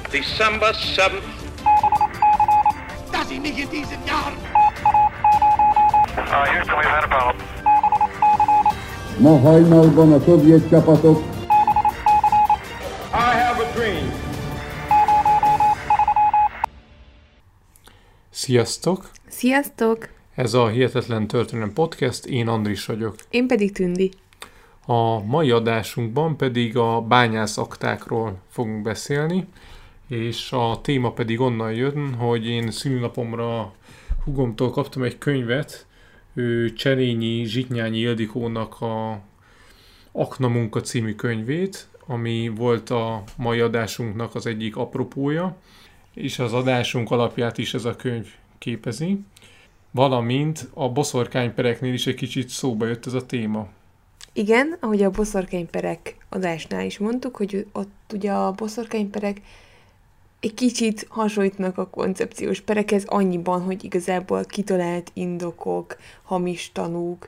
December 7th. Dass ich mich in diesen Jahren... Houston, we've had a problem. Ma hajnalban a szovjet csapatok I have a dream. Sziasztok! Sziasztok! Ez a Hihetetlen Történelem Podcast, én Andris vagyok. Én pedig Tündi. A mai adásunkban pedig a bányászaktákról fogunk beszélni, és a téma pedig onnan jön, hogy én szülinapomra húgomtól kaptam egy könyvet, Cserényi Zsitnyányi Ildikónak a Akna munka című könyvét, ami volt a mai adásunknak az egyik apropója, és az adásunk alapját is ez a könyv képezi, valamint a boszorkánypereknél is egy kicsit szóba jött ez a téma. Igen, ahogy a boszorkányperek adásnál is mondtuk, hogy ott ugye a boszorkányperek egy kicsit hasonlítnak a koncepciós perekhez annyiban, hogy igazából kitalált indokok, hamis tanúk,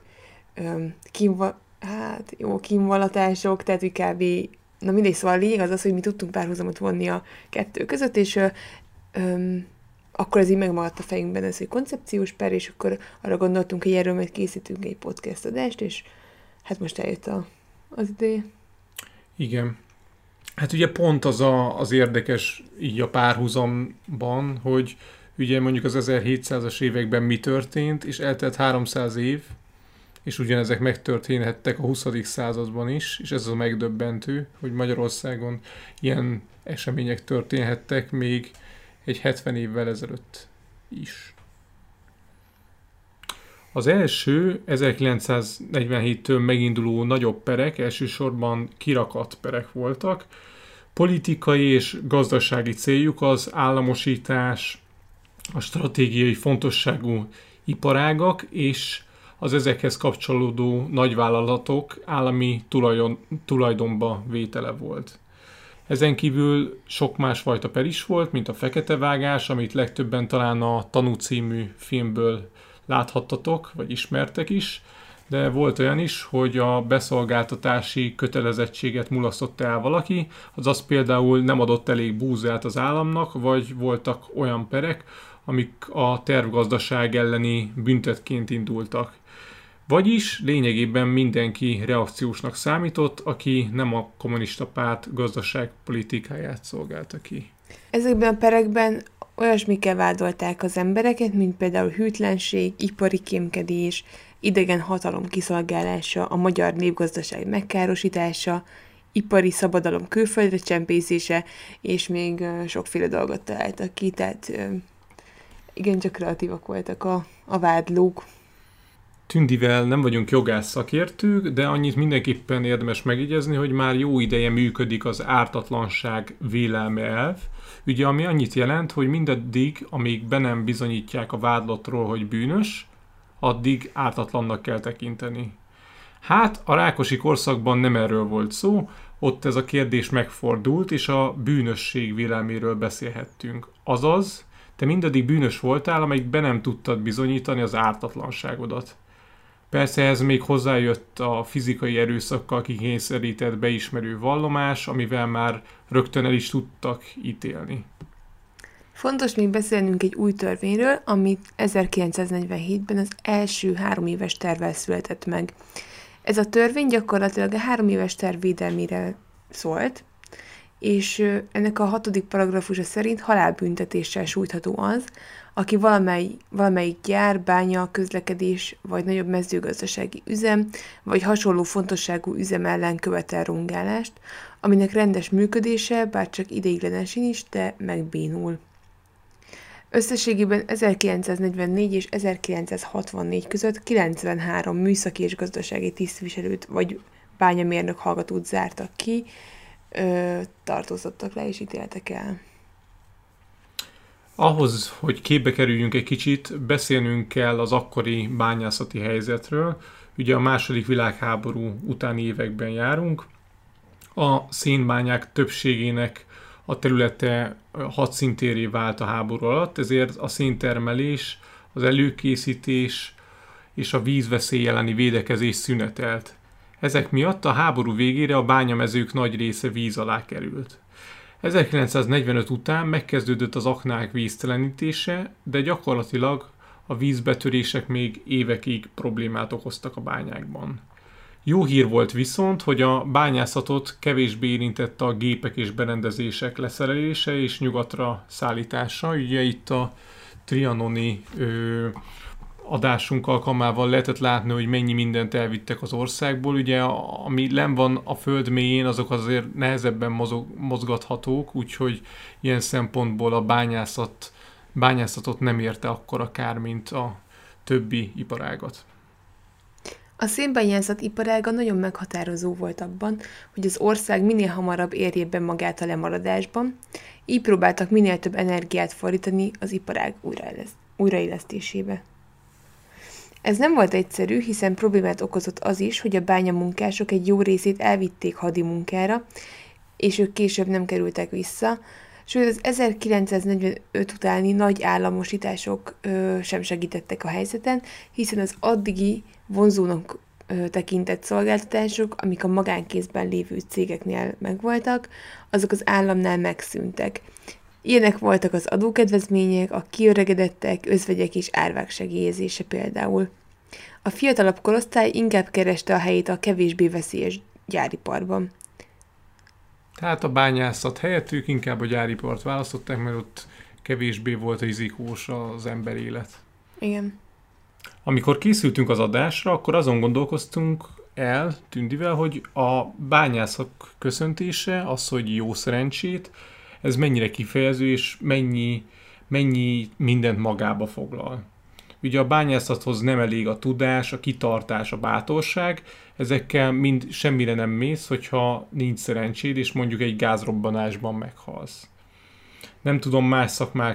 kínvallatások, tehát hogy kb. Na mindegy, szóval a lényeg az az, hogy mi tudtunk párhuzamot vonni a kettő között, és akkor ez így megmaradt a fejünkben ez egy koncepciós per, és akkor arra gondoltunk, hogy erről majd készítünk egy podcast adást, és hát most eljött az ideje. Igen. Hát ugye pont az érdekes így a párhuzamban, hogy ugye mondjuk az 1700-as években mi történt, és eltelt 300 év, és ugyanezek megtörténhettek a 20. században is, és ez a megdöbbentő, hogy Magyarországon ilyen események történhettek még egy 70 évvel ezelőtt is. Az első 1947-től meginduló nagyobb perek elsősorban kirakat perek voltak. Politikai és gazdasági céljuk az államosítás, a stratégiai fontosságú iparágak és az ezekhez kapcsolódó nagyvállalatok állami tulajdonba vétele volt. Ezen kívül sok másfajta per is volt, mint a feketevágás, amit legtöbben talán a Tanú című filmből láthattatok, vagy ismertek is, de volt olyan is, hogy a beszolgáltatási kötelezettséget mulasztotta el valaki, azaz például nem adott elég búzát az államnak, vagy voltak olyan perek, amik a tervgazdaság elleni büntetként indultak. Vagyis lényegében mindenki reakciósnak számított, aki nem a kommunista párt gazdaságpolitikáját szolgálta ki. Ezekben a perekben olyasmikkel vádolták az embereket, mint például hűtlenség, ipari kémkedés, idegen hatalom kiszolgálása, a magyar népgazdaság megkárosítása, ipari szabadalom külföldre csempészése, és még sokféle dolgot találtak ki, tehát igencsak kreatívak voltak a vádlók. Tündivel nem vagyunk jogász szakértők, de annyit mindenképpen érdemes megjegyezni, hogy már jó ideje működik az ártatlanság vélelme elv, ugye ami annyit jelent, hogy mindaddig, amíg be nem bizonyítják a vádlottról, hogy bűnös, addig ártatlannak kell tekinteni. Hát a Rákosi korszakban nem erről volt szó, ott ez a kérdés megfordult, és a bűnösség vélelméről beszélhettünk. Azaz, te mindaddig bűnös voltál, amíg be nem tudtad bizonyítani az ártatlanságodat. Persze ez még hozzájött a fizikai erőszakkal kikényszerített beismerő vallomás, amivel már rögtön el is tudtak ítélni. Fontos még beszélnünk egy új törvényről, amit 1947-ben az első 3 éves tervvel született meg. Ez a törvény gyakorlatilag a 3 éves terv védelmére szólt, és ennek a 6. paragrafusa szerint halálbüntetéssel sújtható az, aki valamelyik gyár, bánya, közlekedés vagy nagyobb mezőgazdasági üzem, vagy hasonló fontosságú üzem ellen követel rungálást, aminek rendes működése, bár csak ideiglenesen is, de megbénul. Összességében 1944 és 1964 között 93 műszaki és gazdasági tisztviselőt vagy bányamérnök hallgatót zártak ki, tartóztattak le és ítéltek el. Ahhoz, hogy képbe kerüljünk egy kicsit, beszélnünk kell az akkori bányászati helyzetről. Ugye a II. Világháború utáni években járunk. A szénbányák többségének a területe hadszíntérré vált a háború alatt, ezért a széntermelés, az előkészítés és a vízveszély elleni védekezés szünetelt. Ezek miatt a háború végére a bányamezők nagy része víz alá került. 1945 után megkezdődött az aknák víztelenítése, de gyakorlatilag a vízbetörések még évekig problémát okoztak a bányákban. Jó hír volt viszont, hogy a bányászatot kevésbé érintette a gépek és berendezések leszerelése és nyugatra szállítása. Ugye itt a trianoni adásunk alkalmával lehetett látni, hogy mennyi mindent elvittek az országból. Ugye ami lenn van a föld mélyén, azok azért nehezebben mozgathatók, úgyhogy ilyen szempontból a bányászatot nem érte akkora kár, mint a többi iparágat. A szénbányászat iparága nagyon meghatározó volt abban, hogy az ország minél hamarabb érje be magát a lemaradásban, így próbáltak minél több energiát fordítani az iparág újraélesztésébe. Ez nem volt egyszerű, hiszen problémát okozott az is, hogy a bányamunkások egy jó részét elvitték hadimunkára, és ők később nem kerültek vissza, sőt az 1945 utáni nagy államosítások sem segítettek a helyzeten, hiszen az addigi vonzónak tekintett szolgáltatások, amik a magánkézben lévő cégeknél megvoltak, azok az államnál megszűntek. Ilyenek voltak az adókedvezmények, a kiöregedettek, özvegyek és árvák segélyezése például. A fiatalabb korosztály inkább kereste a helyét a kevésbé veszélyes gyáriparban. Tehát a bányászat helyett ők inkább a gyáripart választották, mert ott kevésbé volt rizikós az emberélet. Igen. Amikor készültünk az adásra, akkor azon gondolkoztunk el Tündivel, hogy a bányászak köszöntése, az, hogy jó szerencsét, ez mennyire kifejező, és mennyi mindent magába foglal. Ugye a bányászathoz nem elég a tudás, a kitartás, a bátorság, ezekkel mind semmire nem mész, hogyha nincs szerencséd, és mondjuk egy gázrobbanásban meghalsz. Nem tudom, más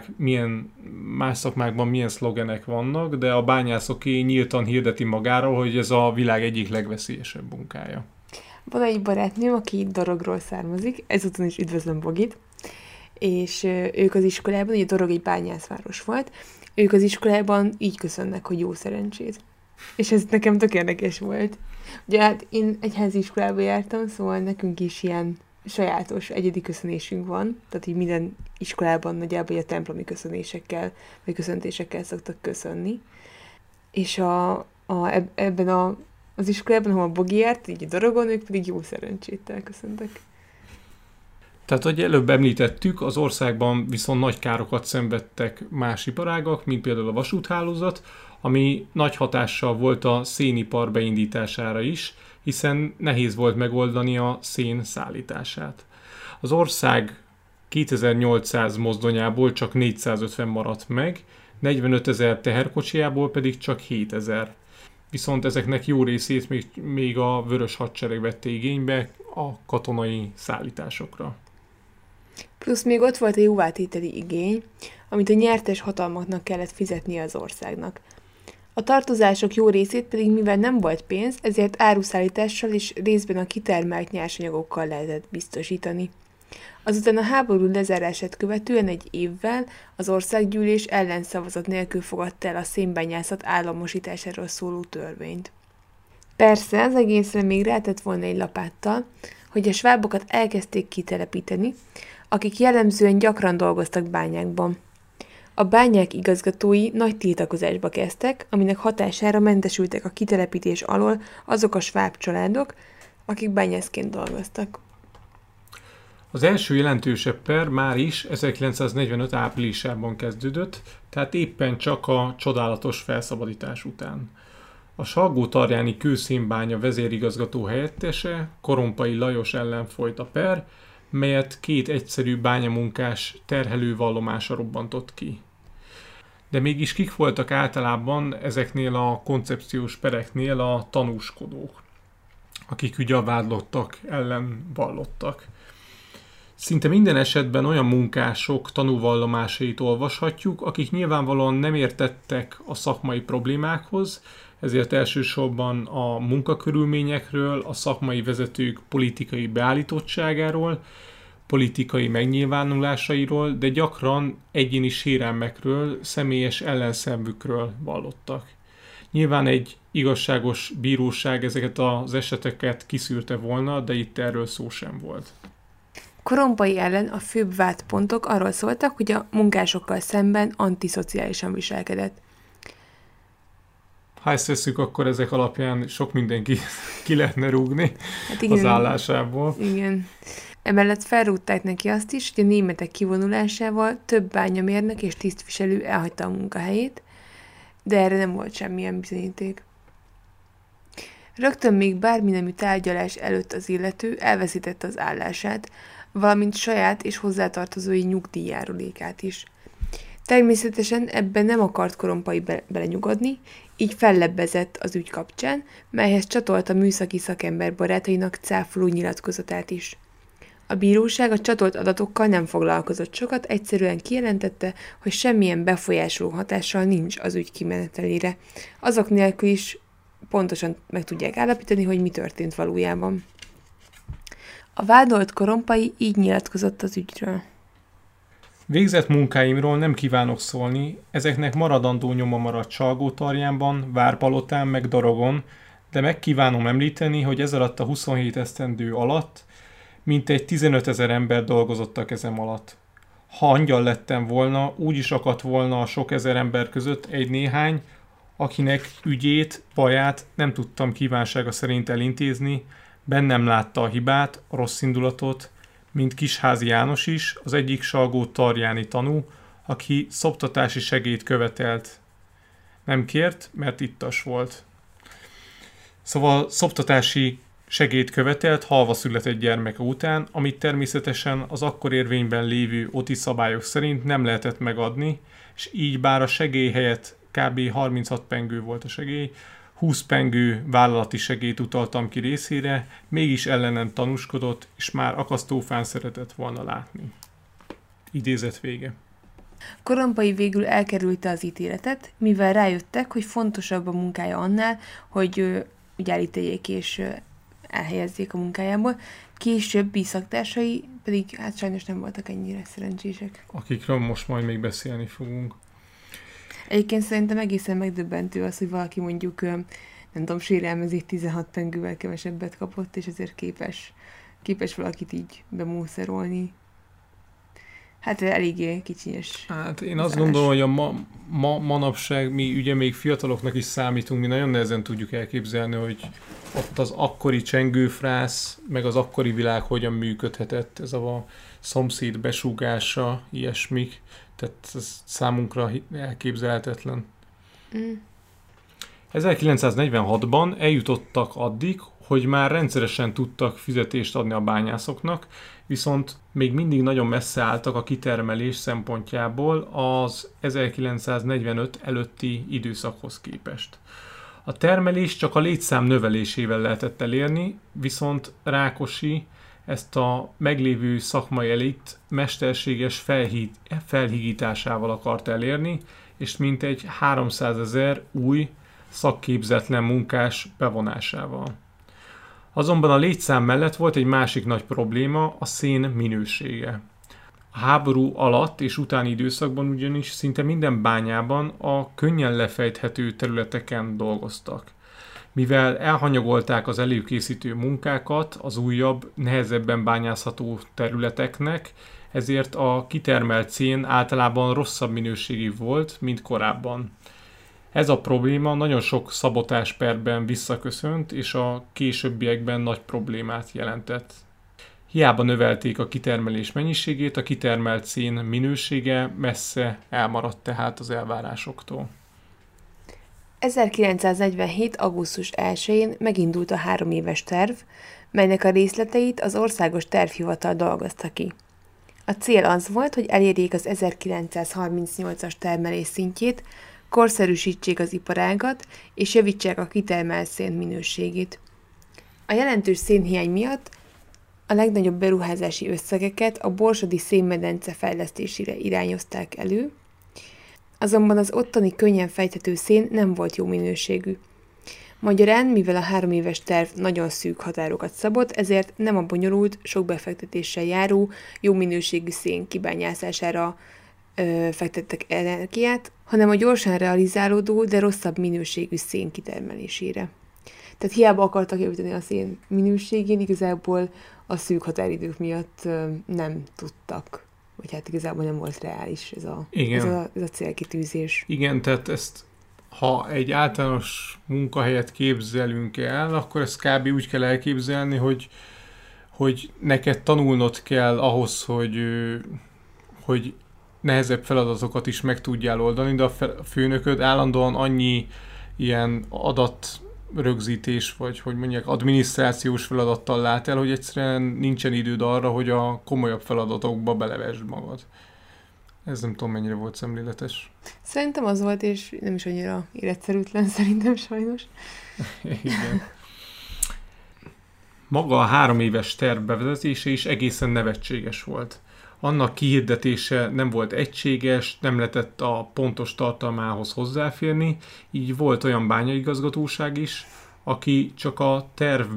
szakmákban milyen szlogenek vannak, de a bányászoké nyíltan hirdeti magáról, hogy ez a világ egyik legveszélyesebb munkája. Van egy barátnőm, aki Dorogról származik, ezúton is üdvözlöm Bogit, és ők az iskolában, ugye Dorog egy bányászváros volt, ők az iskolában így köszönnek, hogy jó szerencsét. És ez nekem tök érdekes volt. Ugye hát én egyházi iskolába jártam, szóval nekünk is ilyen sajátos, egyedi köszönésünk van, tehát így minden iskolában nagyjából a templomi köszönésekkel, vagy köszöntésekkel szoktak köszönni. És ebben az iskolában, ahol a Bogi járt, így a Dorogon, ők pedig jó szerencséttel köszöntek. Tehát, hogy előbb említettük, az országban viszont nagy károkat szenvedtek más iparágak, mint például a vasúthálózat, ami nagy hatással volt a szénipar beindítására is, hiszen nehéz volt megoldani a szén szállítását. Az ország 2800 mozdonyából csak 450 maradt meg, 45 000 teherkocsijából pedig csak 7000. Viszont ezeknek jó részét még a Vörös Hadsereg vette igénybe a katonai szállításokra. Plusz még ott volt a jóvátételi igény, amit a nyertes hatalmaknak kellett fizetnie az országnak. A tartozások jó részét pedig, mivel nem volt pénz, ezért áruszállítással és részben a kitermelt nyersanyagokkal lehetett biztosítani. Azután a háború lezárását követően egy évvel az országgyűlés ellenszavazat nélkül fogadta el a szénbányászat államosításáról szóló törvényt. Persze, az egészre még rátett volna egy lapáttal, hogy a svábokat elkezdték kitelepíteni, akik jellemzően gyakran dolgoztak bányákban. A bányák igazgatói nagy tiltakozásba kezdtek, aminek hatására mentesültek a kitelepítés alól azok a sváb családok, akik bányászként dolgoztak. Az első jelentősebb per már is 1945 áprilisában kezdődött, tehát éppen csak a csodálatos felszabadítás után. A Salgótarjáni kőszénbánya vezérigazgató helyettese, Korompai Lajos ellen folyt a per, melyet két egyszerű bányamunkás terhelővallomása robbantott ki. De mégis kik voltak általában ezeknél a koncepciós pereknél a tanúskodók, akik ugye a vádlottak ellen vallottak. Szinte minden esetben olyan munkások tanúvallomásait olvashatjuk, akik nyilvánvalóan nem értettek a szakmai problémákhoz, ezért elsősorban a munkakörülményekről, a szakmai vezetők politikai beállítottságáról, politikai megnyilvánulásairól, de gyakran egyéni sérelmekről, személyes ellenszenvükről vallottak. Nyilván egy igazságos bíróság ezeket az eseteket kiszűrte volna, de itt erről szó sem volt. Korompai ellen a főbb vádpontok arról szóltak, hogy a munkásokkal szemben antiszociálisan viselkedett. Ha ezt veszük, akkor ezek alapján sok mindenki ki lehetne rúgni Hát igen, az állásából. Igen. Emellett felrúgták neki azt is, hogy a németek kivonulásával több bányamérnök és tisztviselő elhagyta a munkahelyét, de erre nem volt semmilyen bizonyíték. Rögtön még bármi nemű tárgyalás előtt az illető elveszítette az állását, valamint saját és hozzátartozói nyugdíjjárulékát is. Természetesen ebben nem akart Korompai belenyugodni, így fellebbezett az ügy kapcsán, melyhez csatolta műszaki szakember barátainak cáfoló nyilatkozatát is. A bíróság a csatolt adatokkal nem foglalkozott sokat, egyszerűen kijelentette, hogy semmilyen befolyásoló hatással nincs az ügy kimenetelére. Azok nélkül is pontosan meg tudják állapítani, hogy mi történt valójában. A vádolt Korompai így nyilatkozott az ügyről. Végzett munkáimról nem kívánok szólni, ezeknek maradandó nyoma maradt Salgótarjánban, Várpalotán meg Dorogon, de meg kívánom említeni, hogy ez alatt a 27 esztendő alatt mintegy 15 000 ember dolgozott a kezem alatt. Ha angyal lettem volna, úgy is akadt volna a sok ezer ember között egy néhány, akinek ügyét, baját nem tudtam kívánsága szerint elintézni, bennem látta a hibát, a rossz indulatot, mint Kisházi János is, az egyik salgótarjáni tanú, aki szoptatási segélyt követelt. Nem kért, mert ittas volt. Szóval szoptatási segélyt követelt halva született gyermeke után, amit természetesen az akkor érvényben lévő OTI szabályok szerint nem lehetett megadni, és így bár a segély helyett kb. 36 pengő volt a segély, 20 pengő vállalati segélyt utaltam ki részére, mégis ellenem tanúskodott, és már akasztófán szeretett volna látni. Idézet vége. Korompai végül elkerülte az ítéletet, mivel rájöttek, hogy fontosabb a munkája annál, hogy úgy elítéljék és elhelyezzék a munkájából. Későbbi szaktársai pedig hát sajnos nem voltak ennyire szerencsések. Akikről most majd még beszélni fogunk. Egyébként szerintem egészen megdöbbentő az, hogy valaki mondjuk, nem tudom, sérelmezik 16 pengővel kevesebbet kapott, és ezért képes valakit így bemúszerolni. Hát eléggé kicsinyes. Hát én azt gondolom, hogy a manapság mi ugye még fiataloknak is számítunk, mi nagyon nehezen tudjuk elképzelni, hogy ott az akkori csengőfrász, meg az akkori világ hogyan működhetett, ez a szomszéd besúgása, ilyesmik. Tehát ez számunkra elképzelhetetlen. 1946-ban eljutottak addig, hogy már rendszeresen tudtak fizetést adni a bányászoknak, viszont még mindig nagyon messze álltak a kitermelés szempontjából az 1945 előtti időszakhoz képest. A termelés csak a létszám növelésével lehetett elérni, viszont Rákosi ezt a meglévő szakmai elit mesterséges felhígításával akart elérni, és mintegy 300 000 új, szakképzetlen munkás bevonásával. Azonban a létszám mellett volt egy másik nagy probléma, a szén minősége. A háború alatt és utáni időszakban ugyanis szinte minden bányában a könnyen lefejthető területeken dolgoztak. Mivel elhanyagolták az előkészítő munkákat az újabb, nehezebben bányászható területeknek, ezért a kitermelt szén általában rosszabb minőségű volt, mint korábban. Ez a probléma nagyon sok szabotásperben visszaköszönt, és a későbbiekben nagy problémát jelentett. Hiába növelték a kitermelés mennyiségét, a kitermelt szén minősége messze elmaradt tehát az elvárásoktól. 1947. augusztus 1-én megindult a 3 éves terv, melynek a részleteit az Országos Tervhivatal dolgozta ki. A cél az volt, hogy elérjék az 1938-as termelés szintjét, korszerűsítsék az iparágat és javítsák a kitermelt szén minőségét. A jelentős szénhiány miatt a legnagyobb beruházási összegeket a borsodi szénmedence fejlesztésére irányozták elő, azonban az ottani könnyen fejthető szén nem volt jó minőségű. Magyarán, mivel a 3 éves terv nagyon szűk határokat szabott, ezért nem a bonyolult, sok befektetéssel járó, jó minőségű szén kibányászására fektettek energiát, hanem a gyorsan realizálódó, de rosszabb minőségű szén kitermelésére. Tehát hiába akartak javítani a szén minőségén, igazából a szűk határidők miatt nem tudtak, vagy hát igazából nem volt reális ez a célkitűzés. Igen, tehát ezt, ha egy általános munkahelyet képzelünk el, akkor ezt kb. Úgy kell elképzelni, hogy neked tanulnod kell ahhoz, hogy nehezebb feladatokat is meg tudjál oldani, de a főnököd állandóan annyi ilyen adatrögzítés, vagy hogy mondják, adminisztrációs feladattal lát el, hogy egyszerűen nincsen időd arra, hogy a komolyabb feladatokba belevesd magad. Ez nem tudom, mennyire volt szemléletes. Szerintem az volt, és nem is annyira életszerűtlen, szerintem sajnos. Igen. Maga a 3 éves terv bevezetése is egészen nevetséges volt. Annak kihirdetése nem volt egységes, nem lehetett a pontos tartalmához hozzáférni, így volt olyan bányaigazgatóság is, aki csak a terv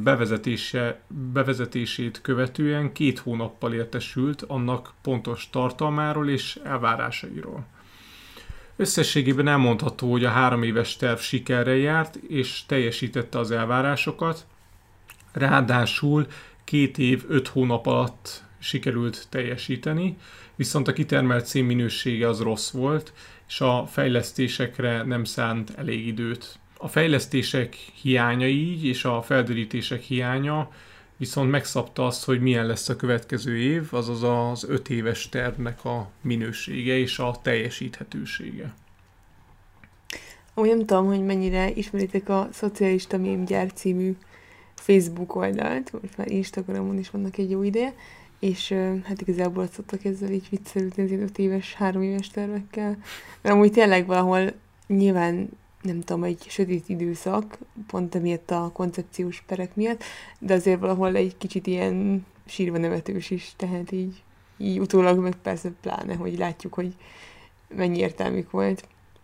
bevezetését követően 2 hónappal értesült annak pontos tartalmáról és elvárásairól. Összességében elmondható, hogy a 3 éves terv sikerrel járt és teljesítette az elvárásokat, ráadásul 2 év 5 hónap alatt sikerült teljesíteni, viszont a kitermelt szén minősége az rossz volt, és a fejlesztésekre nem szánt elég időt. A fejlesztések hiánya így, és a felderítések hiánya viszont megszabta azt, hogy milyen lesz a következő év, azaz az 5 éves tervnek a minősége és a teljesíthetősége. Úgy nem tudom, hogy mennyire ismeritek a Szocialista Mémgyár című Facebook oldalt, vagy már Instagramon is vannak egy jó ideje, és hát igazából ott szoktak ezzel így viccelődni az 5 éves, 3 éves tervekkel. Mert amúgy tényleg valahol nyilván, nem tudom, egy sötét időszak, pont emiatt a koncepciós perek miatt, de azért valahol egy kicsit ilyen sírva nevetős is, tehát így utólag meg persze pláne, hogy látjuk, hogy mennyi értelmük volt.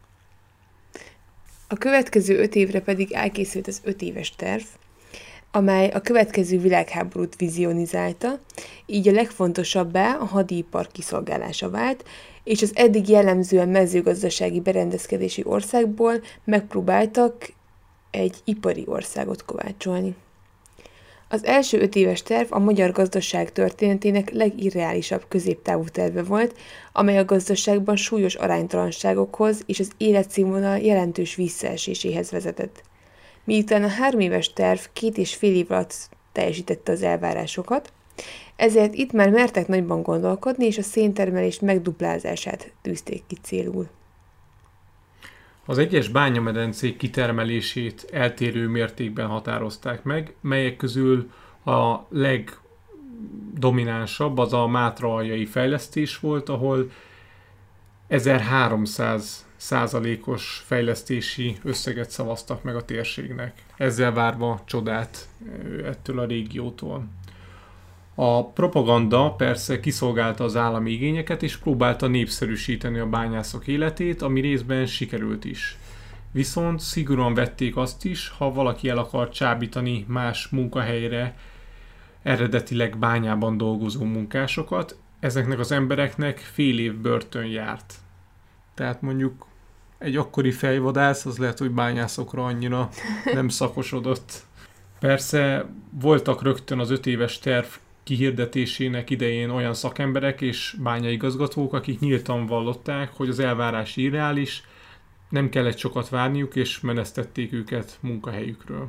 A következő 5 évre pedig elkészült az 5 éves terv, amely a következő világháborút vizionizálta, így a legfontosabbá a hadipar kiszolgálása vált, és az eddig jellemzően mezőgazdasági berendezkedési országból megpróbáltak egy ipari országot kovácsolni. Az első 5 éves terv a magyar gazdaság történetének legirreálisabb középtávú terve volt, amely a gazdaságban súlyos aránytalanságokhoz és az életszínvonal jelentős visszaeséséhez vezetett. Miután a 3 éves terv 2,5 év alatt teljesítette az elvárásokat, ezért itt már mertek nagyban gondolkodni, és a széntermelés megduplázását tűzték ki célul. Az egyes bányamedencék kitermelését eltérő mértékben határozták meg, melyek közül a legdominánsabb az a mátraaljai fejlesztés volt, ahol 1300%-os fejlesztési összeget szavaztak meg a térségnek, ezzel várva csodát ettől a régiótól. A propaganda persze kiszolgálta az állami igényeket, és próbálta népszerűsíteni a bányászok életét, ami részben sikerült is. Viszont szigorúan vették azt is, ha valaki el akart csábítani más munkahelyre eredetileg bányában dolgozó munkásokat, ezeknek az embereknek fél év börtön járt. Tehát mondjuk egy akkori fejvadász, az lehet, hogy bányászokra annyira nem szakosodott. Persze voltak rögtön az 5 éves terv kihirdetésének idején olyan szakemberek és bányaigazgatók, akik nyíltan vallották, hogy az elvárás irreális, nem kellett sokat várniuk, és menesztették őket munkahelyükről.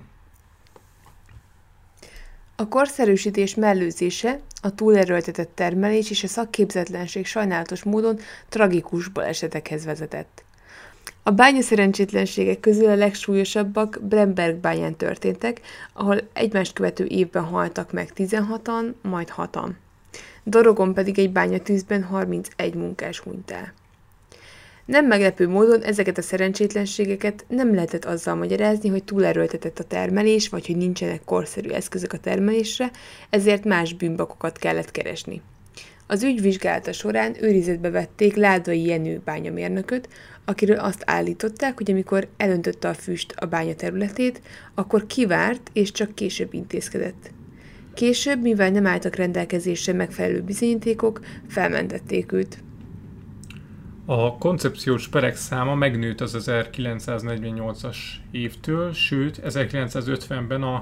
A korszerűsítés mellőzése, a túlerőltetett termelés és a szakképzetlenség sajnálatos módon tragikus balesetekhez vezetett. A bányaszerencsétlenségek közül a legsúlyosabbak Bremberg bányán történtek, ahol egymást követő évben haltak meg 16-an, majd 6-an. Dorogon pedig egy bányatűzben 31 munkás hunyt el. Nem meglepő módon ezeket a szerencsétlenségeket nem lehetett azzal magyarázni, hogy túlerőltetett a termelés, vagy hogy nincsenek korszerű eszközök a termelésre, ezért más bűnbakokat kellett keresni. Az ügy vizsgálata során őrizetbe vették Ládai Jenő bányamérnököt, akiről azt állították, hogy amikor elöntötte a füst a bánya területét, akkor kivárt és csak később intézkedett. Később, mivel nem álltak rendelkezésre megfelelő bizonyítékok, felmentették őt. A koncepciós perek száma megnőtt az 1948-as évtől, sőt 1950-ben a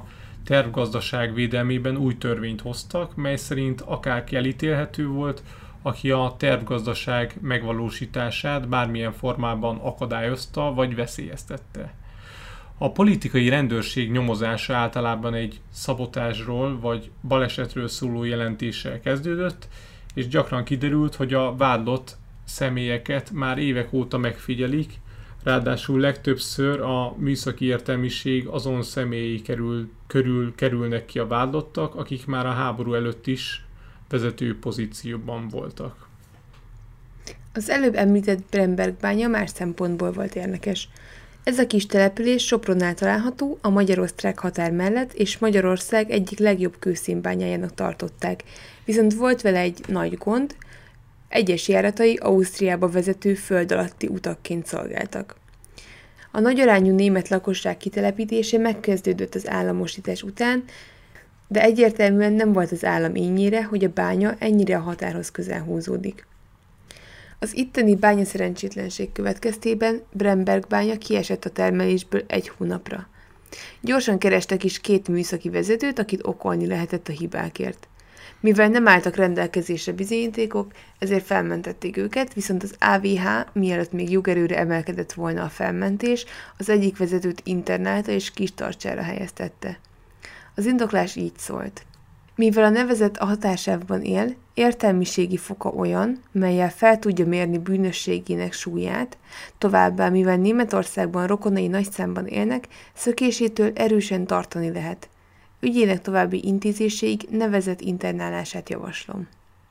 tervgazdaság védelmében új törvényt hoztak, mely szerint akárki elítélhető volt, aki a tervgazdaság megvalósítását bármilyen formában akadályozta vagy veszélyeztette. A politikai rendőrség nyomozása általában egy szabotásról vagy balesetről szóló jelentéssel kezdődött, és gyakran kiderült, hogy a vádlott személyeket már évek óta megfigyelik, ráadásul legtöbbször a műszaki értelmiség azon személyei körül kerülnek ki a vádlottak, akik már a háború előtt is vezető pozícióban voltak. Az előbb említett Bremberg bánya más szempontból volt érdekes. Ez a kis település Sopronnál található, a magyar-osztrák határ mellett, és Magyarország egyik legjobb kőszénbányájának tartották. Viszont volt vele egy nagy gond, egyes járatai Ausztriába vezető föld alatti utakként szolgáltak. A nagyarányú német lakosság kitelepítése megkezdődött az államosítás után, de egyértelműen nem volt az állam ínyére, hogy a bánya ennyire a határhoz közel húzódik. Az itteni bányaszerencsétlenség következtében Bremberg bánya kiesett a termelésből egy hónapra. Gyorsan kerestek is 2 műszaki vezetőt, akit okolni lehetett a hibákért. Mivel nem álltak rendelkezésre bizonyítékok, ezért felmentették őket, viszont az AVH, mielőtt még jogerőre emelkedett volna a felmentés, az egyik vezetőt internálta és kis tartsára helyeztette. Az indoklás így szólt. Mivel a nevezett a hatásávban él, értelmiségi foka olyan, mellyel fel tudja mérni bűnösségének súlyát, továbbá mivel Németországban rokonai nagy számban élnek, szökésétől erősen tartani lehet. Ügyének további intézéséig nevezett internálását javaslom.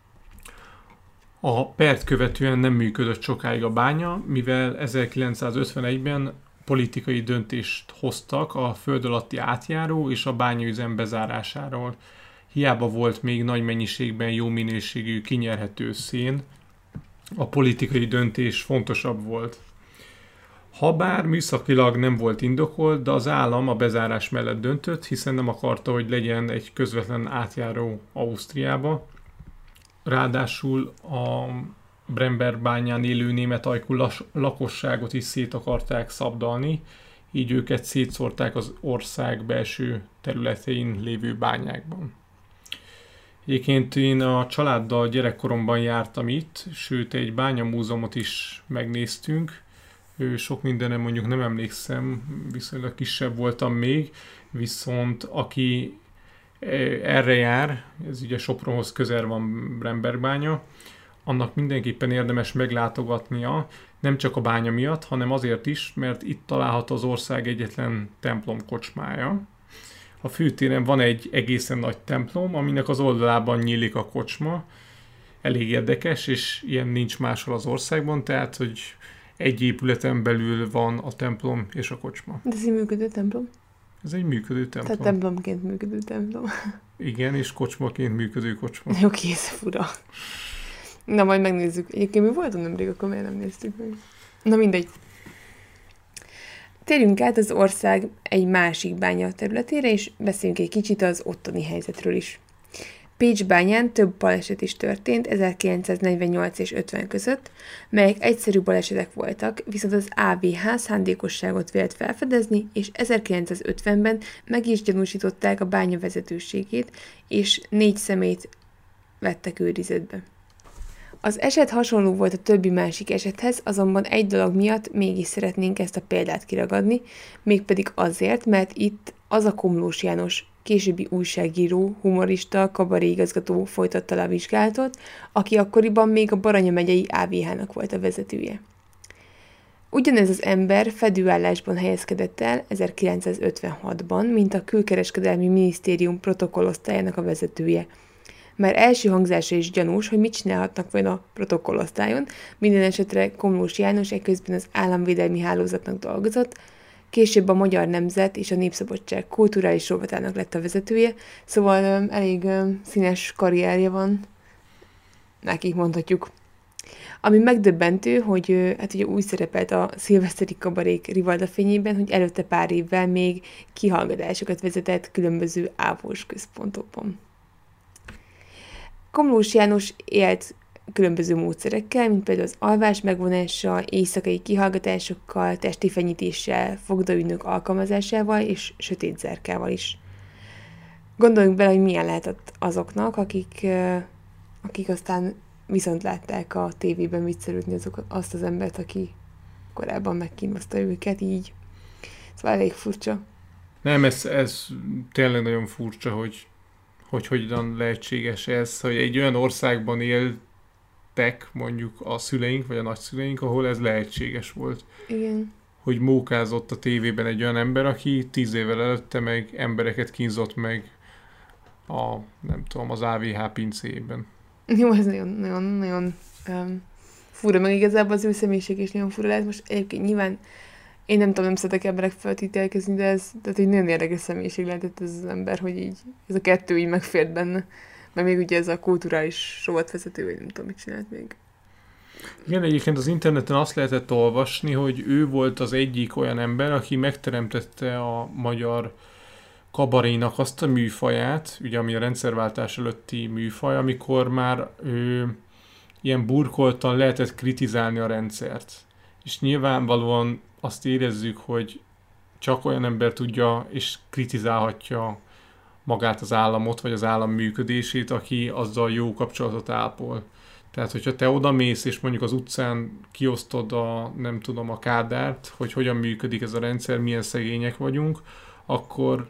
A pert követően nem működött sokáig a bánya, mivel 1951-ben politikai döntést hoztak a föld alatti átjáró és a bányaüzem bezárásáról. Hiába volt még nagy mennyiségben jó minőségű kinyerhető szén, a politikai döntés fontosabb volt. Habár műszakilag nem volt indokolt, de az állam a bezárás mellett döntött, hiszen nem akarta, hogy legyen egy közvetlen átjáró Ausztriába. Ráadásul a Bremberg bányán élő német ajkú lakosságot is szét akarták szabdalni, így őket szétszórták az ország belső területein lévő bányákban. Egyébként én a családdal gyerekkoromban jártam itt, sőt egy bányamúzeumot is megnéztünk. Sok mindenre mondjuk nem emlékszem, viszonylag kisebb voltam még, viszont aki erre jár, ez ugye Sopronhoz közel van Bremberg bánya, annak mindenképpen érdemes meglátogatnia, nem csak a bánya miatt, hanem azért is, mert itt található az ország egyetlen templom kocsmája. A főtéren van egy egészen nagy templom, aminek az oldalában nyílik a kocsma. Elég érdekes, és ilyen nincs máshol az országban, tehát hogy egy épületen belül van a templom és a kocsma. De ez egy működő templom? Ez egy működő templom. Tehát templomként működő templom. Igen, és kocsmaként működő kocsma. Oké, ez fura. Na, majd megnézzük. Egyébként mi voltunk nemrég, akkor miért nem néztük meg? Na mindegy. Térjünk át az ország egy másik bánya területére, és beszéljünk egy kicsit az ottani helyzetről is. Pécs bányán több baleset is történt 1948 és 50 között, melyek egyszerű balesetek voltak, viszont az AVH szándékosságot vélt felfedezni, és 1950-ben meg is gyanúsították a bánya vezetőségét, és 4 személyt vettek őrizetbe. Az eset hasonló volt a többi másik esethez, azonban egy dolog miatt mégis szeretnénk ezt a példát kiragadni, mégpedig azért, mert itt az a Komlós János, későbbi újságíró, humorista, kabaréigazgató folytatta le a vizsgálatot, aki akkoriban még a Baranya megyei AVH-nak volt a vezetője. Ugyanez az ember fedőállásban helyezkedett el 1956-ban, mint a Külkereskedelmi Minisztérium protokollosztályának a vezetője. Már első hangzása is gyanús, hogy mit csinálhatnak vajon a protokollosztályon, minden esetre Komlós János ekközben az államvédelmi hálózatnak dolgozott, később a Magyar Nemzet és a Népszabadság kulturális rovatának lett a vezetője, szóval elég színes karrierje van, nekik mondhatjuk. Ami megdöbbentő, hogy hát ugye úgy szerepelt a szilveszteri kabarék Rivalda fényében, hogy előtte pár évvel még kihallgatásokat vezetett különböző ávós központokban. Komlós János élt különböző módszerekkel, mint például az alvás megvonással, éjszakai kihallgatásokkal, testi fenyítéssel, fogdaügynök alkalmazásával és sötét zárkával is. Gondoljunk bele, hogy milyen lehetett azoknak, akik aztán viszont látták a tévében viccelődni azt az embert, aki korábban megkínozta őket, így. Szóval elég furcsa. Nem, ez tényleg nagyon furcsa, hogy hogyan lehetséges ez, hogy egy olyan országban éltek mondjuk a szüleink, vagy a nagyszüleink, ahol ez lehetséges volt. Igen. Hogy mókázott a tévében egy olyan ember, aki 10 évvel előtte meg embereket kínzott meg nem tudom, az AVH pincéjében. Jó, ez nagyon fura, meg igazából az ő személyiség is nagyon fura lehet. Most egyébként nyilván én nem tudom, nem szeretek emberek feltételkezni, de tehát egy nagyon érdekes személyiség lehetett ez az ember, hogy így ez a kettő így megfért benne. Meg még ugye ez a kulturális rovatvezető, vagy nem tudom, mit csinált még. Igen, egyébként az interneten azt lehetett olvasni, hogy ő volt az egyik olyan ember, aki megteremtette a magyar kabarénak azt a műfaját, ugye ami a rendszerváltás előtti műfaj, amikor már ilyen burkoltan lehetett kritizálni a rendszert. És nyilvánvalóan azt érezzük, hogy csak olyan ember tudja és kritizálhatja magát az államot, vagy az állam működését, aki azzal jó kapcsolatot ápol. Tehát, hogyha te odamész, és mondjuk az utcán kiosztod nem tudom, a Kádárt, hogy hogyan működik ez a rendszer, milyen szegények vagyunk, akkor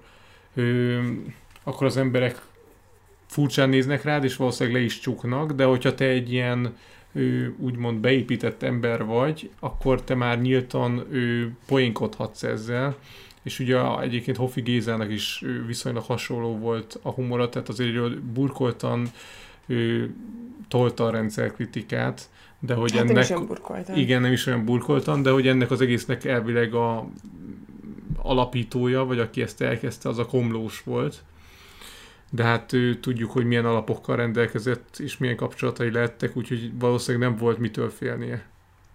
az emberek furcsán néznek rád, és valószínűleg le is csuknak, de hogyha te egy ilyen úgymond beépített ember vagy, akkor te már nyíltan poénkodhatsz ezzel, és ugye egyébként Hoffi Gézának is viszonylag hasonló volt a humora, tehát azért burkoltan tolta a rendszerkritikát, de hogy hát ennek... nem is olyan burkoltan. Igen, nem is olyan burkoltan, de hogy ennek az egésznek elvileg a alapítója, vagy aki ezt elkezdte, az a Komlós volt. De hát tudjuk, hogy milyen alapokkal rendelkezett, és milyen kapcsolatai lettek, úgyhogy valószínűleg nem volt mitől félnie.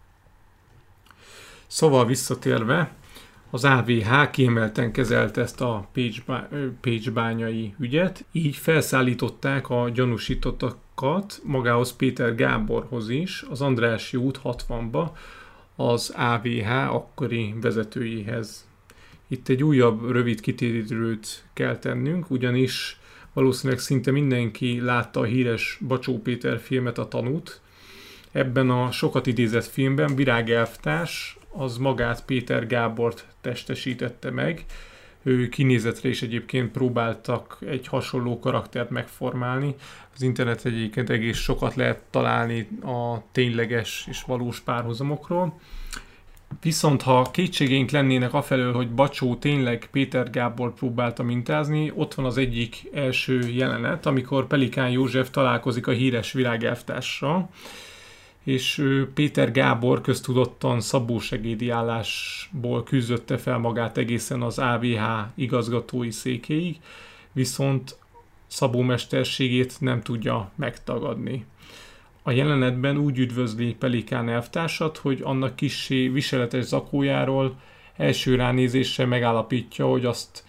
Szóval visszatérve, az AVH kiemelten kezelte ezt a pécsbányai ügyet, így felszállították a gyanúsítottakat magához Péter Gáborhoz is, az Andrássy út 60-ba, az AVH akkori vezetőjéhez. Itt egy újabb rövid kitérőt kell tennünk, ugyanis valószínűleg szinte mindenki látta a híres Bacsó Péter filmet, a Tanút. Ebben a sokat idézett filmben Virág elvtárs az magát Péter Gábort testesítette meg. Ő kinézetre is egyébként próbáltak egy hasonló karaktert megformálni. Az internet egyébként egész sokat lehet találni a tényleges és valós párhuzamokról. Viszont ha kétségeink lennének afelől, hogy Bacsó tényleg Péter Gábor próbálta mintázni, ott van az egyik első jelenet, amikor Pelikán József találkozik a híres Virág elvtárssal, és Péter Gábor köztudottan szabósegédi állásból küzdötte fel magát egészen az AVH igazgatói székéig, viszont szabómesterségét nem tudja megtagadni. A jelenetben úgy üdvözli Pelikán elvtársat, hogy annak kissé viseletes zakójáról első ránézésre megállapítja, hogy azt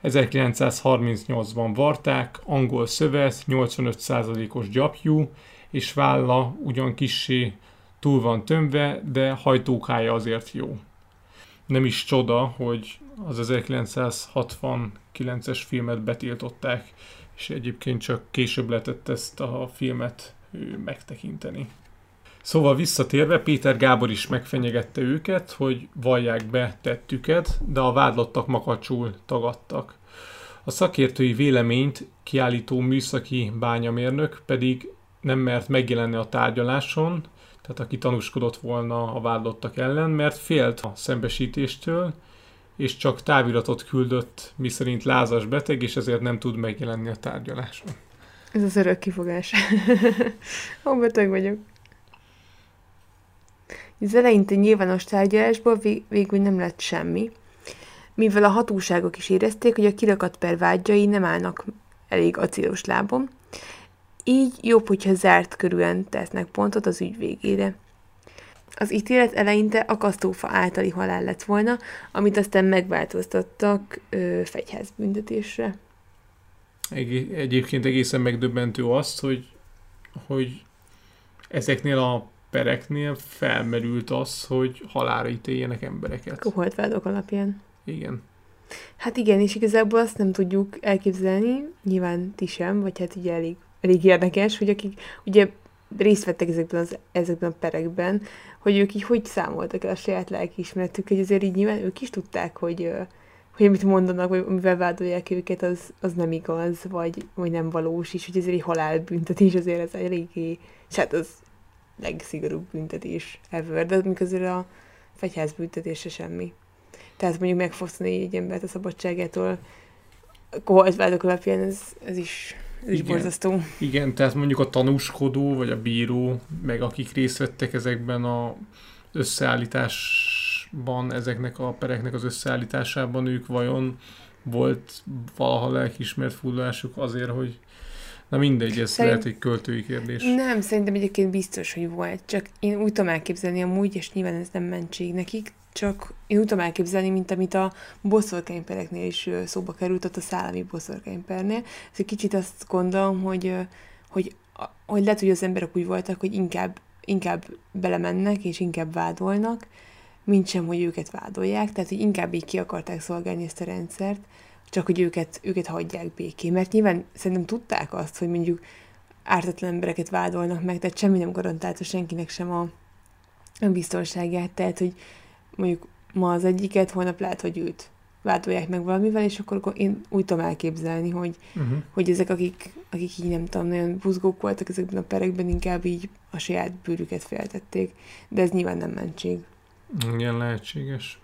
1938-ban varták, angol szövet, 85%-os gyapjú, és válla ugyan kissé túl van tömve, de hajtókája azért jó. Nem is csoda, hogy az 1969-es filmet betiltották, és egyébként csak később lehetett ezt a filmet megtekinteni. Szóval visszatérve, Péter Gábor is megfenyegette őket, hogy vallják be tettüket, de a vádlottak makacsul tagadtak. A szakértői véleményt kiállító műszaki bányamérnök pedig nem mert megjelenni a tárgyaláson, tehát aki tanúskodott volna a vádlottak ellen, mert félt a szembesítéstől, és csak táviratot küldött, miszerint lázas beteg, és ezért nem tud megjelenni a tárgyaláson. Ez az örök kifogás. Ó, beteg vagyok. Az eleinte nyilvános tárgyalásból végül nem lett semmi, mivel a hatóságok is érezték, hogy a kirakat per vágyai nem állnak elég acélos lábon, így jobb, hogyha zárt körülön tesznek pontot az ügy végére. Az ítélet eleinte akasztófa általi halál lett volna, amit aztán megváltoztattak fegyházbüntetésre. Egyébként egészen megdöbbentő az, hogy ezeknél a pereknél felmerült az, hogy halálra ítéljenek embereket. Koholt vádok alapján. Igen. Hát igen, és igazából azt nem tudjuk elképzelni, nyilván ti sem, vagy hát ugye elég érdekes, hogy akik ugye részt vettek ezekben a perekben, hogy ők így hogy számoltak el a saját lelkiismeretük, hogy azért így nyilván ők is tudták, hogy amit mondanak, vagy mivel vádolják őket, az nem igaz, vagy nem valós is, hogy azért egy halálbüntetés azért ez eléggé, és hát az legszigorúbb büntetés ever, de amikor azért a fegyházbüntetés se semmi. Tehát mondjuk megfosztani egy embert a szabadságától koholt vádak alapján, ez is borzasztó. Igen, tehát mondjuk a tanúskodó, vagy a bíró, meg akik részt vettek ezekben a összeállításban, ezeknek a pereknek az összeállításában, ők vajon volt valaha lelkiismert furdalásuk azért, hogy na mindegy, ez lehet egy költői kérdés. Nem, szerintem egyébként biztos, hogy volt. Csak én úgy tudom elképzelni amúgy, és nyilván ez nem mentség nekik, csak én úgy tudom elképzelni, mint amit a boszorkánypereknél is szóba került, ott a szálami boszorkánypernél. Ez egy kicsit azt gondolom, hogy lehet, hogy az emberek úgy voltak, hogy inkább belemennek, és inkább vádolnak, mint sem, hogy őket vádolják. Tehát, hogy inkább így ki akarták szolgálni ezt a rendszert, csak hogy őket hagyják békén. Mert nyilván szerintem tudták azt, hogy mondjuk ártatlan embereket vádolnak meg, tehát semmi nem garantálta senkinek sem a biztonságát. Tehát, hogy mondjuk ma az egyiket, holnap lehet, hogy őt vádolják meg valamivel, és akkor én úgy tudom elképzelni, hogy ezek, akik így nem tudom, nagyon buzgók voltak ezekben a perekben, inkább így a saját bőrüket féltették. De ez nyilván nem mentség. Igen, lehetséges.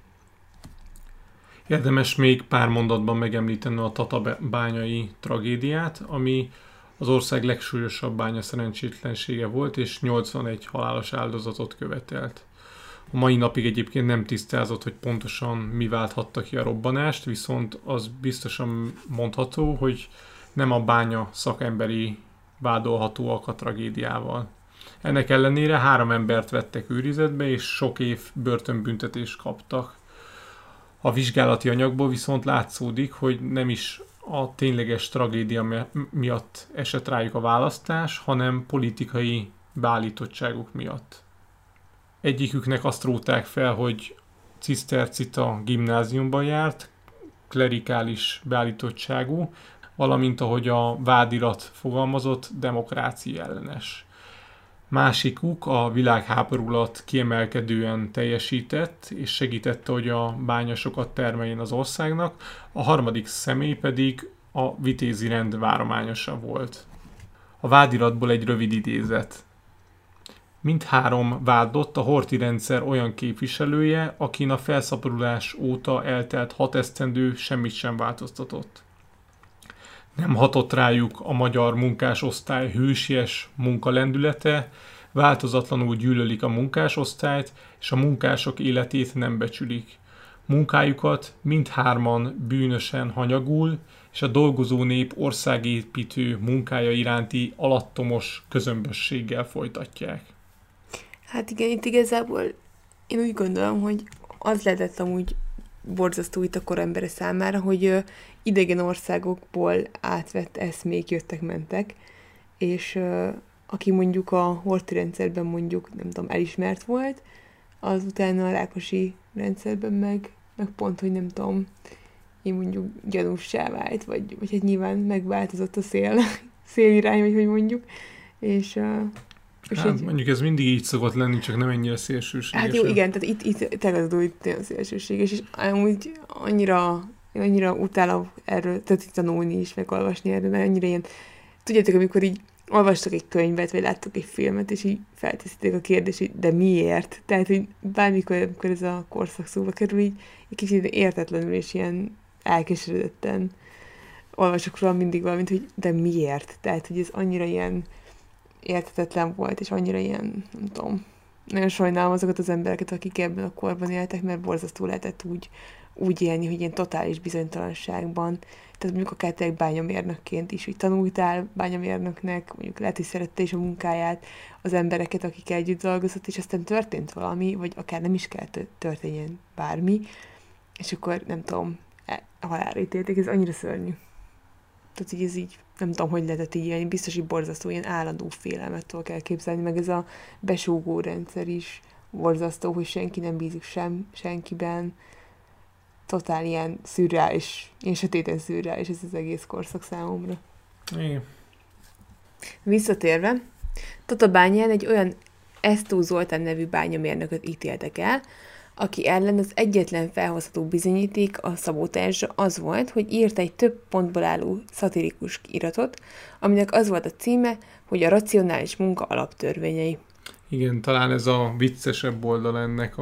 Érdemes még pár mondatban megemlíteni a tatabányai tragédiát, ami az ország legsúlyosabb bánya szerencsétlensége volt, és 81 halálos áldozatot követelt. A mai napig egyébként nem tisztázott, hogy pontosan mi válthatta ki a robbanást, viszont az biztosan mondható, hogy nem a bánya szakemberi vádolhatóak a tragédiával. Ennek ellenére 3 embert vettek őrizetbe, és sok év börtönbüntetést kaptak. A vizsgálati anyagból viszont látszódik, hogy nem is a tényleges tragédia miatt esett rájuk a választás, hanem politikai beállítottságuk miatt. Egyiküknek azt rótták fel, hogy cisztercita gimnáziumban járt, klerikális beállítottságú, valamint ahogy a vádirat fogalmazott, demokrácia ellenes. Másikuk a világháború alatt kiemelkedően teljesített, és segítette, hogy a bányasokat termeljen az országnak, a harmadik személy pedig a vitézi rend várományosa volt. A vádiratból egy rövid idézet. Mindhárom vádlott a horthy rendszer olyan képviselője, akin a felszabadulás óta eltelt 6 esztendő semmit sem változtatott. Nem hatott rájuk a magyar munkásosztály hősies munkalendülete, változatlanul gyűlölik a munkásosztályt, és a munkások életét nem becsülik. Munkájukat mindhárman bűnösen hanyagul, és a dolgozó nép országépítő munkája iránti alattomos közömbösséggel folytatják. Hát igen, itt igazából én úgy gondolom, hogy az lehetett amúgy borzasztó itt a korembere számára, hogy idegen országokból átvett eszmék jöttek-mentek, és aki mondjuk a horthy rendszerben mondjuk, nem tudom, elismert volt, az utána a Rákosi rendszerben meg pont, hogy nem tudom, én mondjuk gyanússá vált, vagy hát nyilván megváltozott a szélirány, vagy hogy mondjuk, és hát mondjuk ez mindig így szokott lenni, csak nem ennyire szélsőséges. Hát jó, igen, tehát itt tegadó, itt nagyon szélsőséges, és amúgy annyira utálom erről, tehát itt tanulni is, meg olvasni erről, mert annyira ilyen, tudjátok, amikor így olvastok egy könyvet, vagy láttok egy filmet, és így felteszitek a kérdést, hogy de miért? Tehát, hogy bármikor, amikor ez a korszak szóba kerül, így egy kicsit értetlenül és ilyen elkeseredetten olvasok róla mindig valamint, hogy de miért? Tehát, hogy ez annyira ilyen érthetetlen volt, és annyira ilyen, nem tudom, nagyon sajnálom azokat az embereket, akik ebben a korban éltek, mert borzasztó lehetett úgy élni, hogy ilyen totális bizonytalanságban. Tehát mondjuk akár tényleg bányamérnökként is, hogy tanultál bányamérnöknek, mondjuk lehet, hogy szerette is a munkáját, az embereket, akik együtt dolgozott, és aztán történt valami, vagy akár nem is kell történjen bármi, és akkor nem tudom, halálra ítélték, ez annyira szörnyű. Tehát így ez így, nem tudom, hogy lehetett így élni, biztos, hogy borzasztó, ilyen állandó félelmet tudok elképzelni, meg ez a besúgó rendszer is borzasztó, hogy senki nem bízik senkiben. totál ilyen szürreális, ilyen sötéten szürreális ez az egész korszak számomra. Igen. Visszatérve, Tatabányán egy olyan Esztó Zoltán nevű bányamérnököt ítéltek el, aki ellen az egyetlen felhozható bizonyíték a szabotázsa az volt, hogy írt egy több pontból álló szatirikus iratot, aminek az volt a címe, hogy a racionális munka alaptörvényei. Igen, talán ez a viccesebb oldal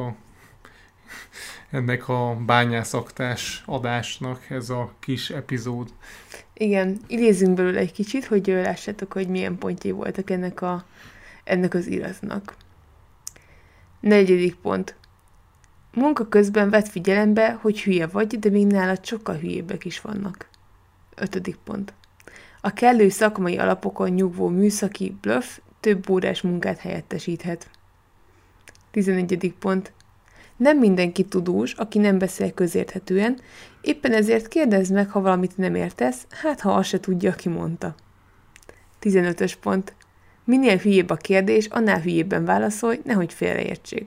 ennek a bányászaktás adásnak, ez a kis epizód. Igen, idézzünk belőle egy kicsit, hogy lássátok, hogy milyen pontjai voltak ennek az iratnak. 4. pont. Munka közben vedd figyelembe, hogy hülye vagy, de még nálad sokkal hülyébbek is vannak. 5. pont. A kellő szakmai alapokon nyugvó műszaki bluff több órás munkát helyettesíthet. 11. pont. Nem mindenki tudós, aki nem beszél közérthetően, éppen ezért kérdezd meg, ha valamit nem értesz, hát ha azt se tudja, aki mondta. 15. pont. Minél hülyébb a kérdés, annál hülyébben válaszolj, nehogy félreértsék.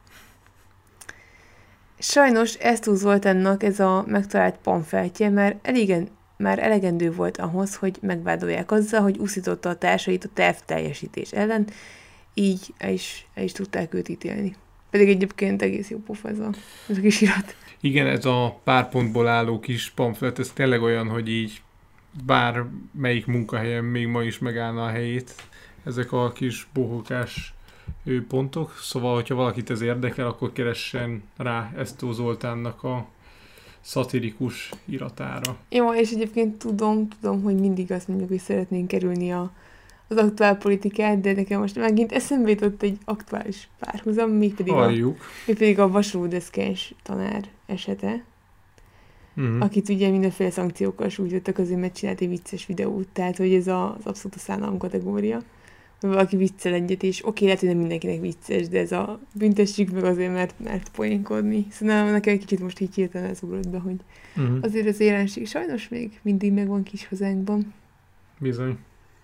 Sajnos Esztó Zoltánnak ez a megtalált pamfletje, már elegendő volt ahhoz, hogy megvádolják azzal, hogy uszította a társait a tervteljesítés ellen, így el is tudták őt ítélni. Pedig egyébként egész jó pofa ez a kis irat. Igen, ez a pár pontból álló kis pamflet, ez tényleg olyan, hogy így bármelyik munkahelyen még ma is megállna a helyét. Ezek a kis bohókás pontok. Szóval, hogyha valakit ez érdekel, akkor keressen rá Esztó Zoltánnak a szatirikus iratára. Jó, és egyébként tudom, hogy mindig azt mondjuk, hogy szeretnénk kerülni az aktuál politikát, de nekem most megint eszembe jutott egy aktuális párhuzam, mégpedig a vasúdeszkás tanár esete, akit ugye mindenféle szankciókkal sújtottak azért, mert csinált egy vicces videót, tehát hogy ez az abszolút a szánalom kategória, hogy valaki viccel egyet, és oké, lehet, hogy nem mindenkinek vicces, de ez a büntessük meg azért, mert poénkodni. Szóval nekem egy kicsit most így hirtelen ez ugrott be, hogy azért az jelenség sajnos még mindig megvan kis hazánkban. Bizony.